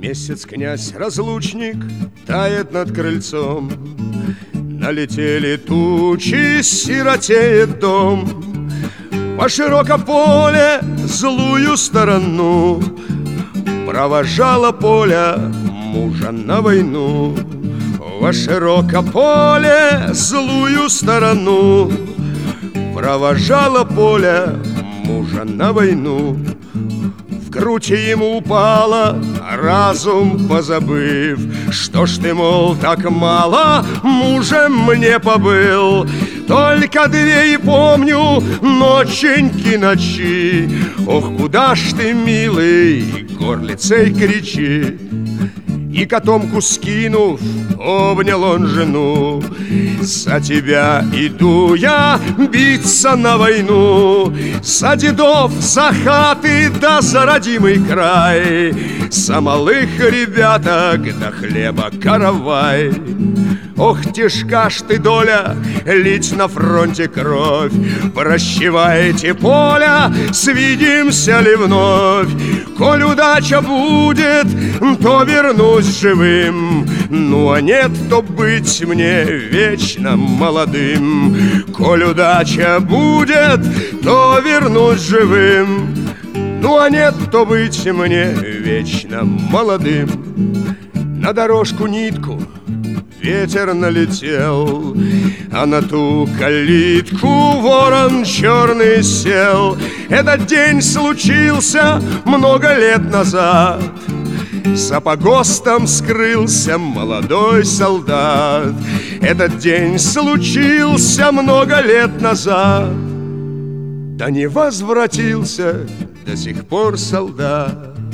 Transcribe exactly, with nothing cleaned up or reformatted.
Месяц князь-разлучник тает над крыльцом. Налетели тучи, сиротеет дом. По широко поле злую сторону провожала Поля мужа на войну. Во широко поле злую сторону провожала Поля мужа на войну. В грудь ему упала, разум позабыв. Что ж ты, мол, так мало мужем мне побыл? Только две и помню ноченьки ночи. Ох, куда ж ты, милый, горлицей кричи. И котомку скинув, обнял он жену. За тебя иду я биться на войну, за дедов, за хаты, да за родимый край, за малых ребяток, да хлеба каравай. Ох, тяжка ж ты, доля, лить на фронте кровь. Прощевайте, Поля, свидимся ли вновь? Коль удача будет, то вернусь живым. Ну а нет, то быть мне вечно молодым. Коль удача будет, то вернусь живым. Ну а нет, то быть мне вечно молодым. На дорожку нитку ветер налетел, а на ту калитку ворон черный сел. Этот день случился много лет назад. За погостом скрылся молодой солдат. Этот день случился много лет назад. Да не возвратился до сих пор солдат.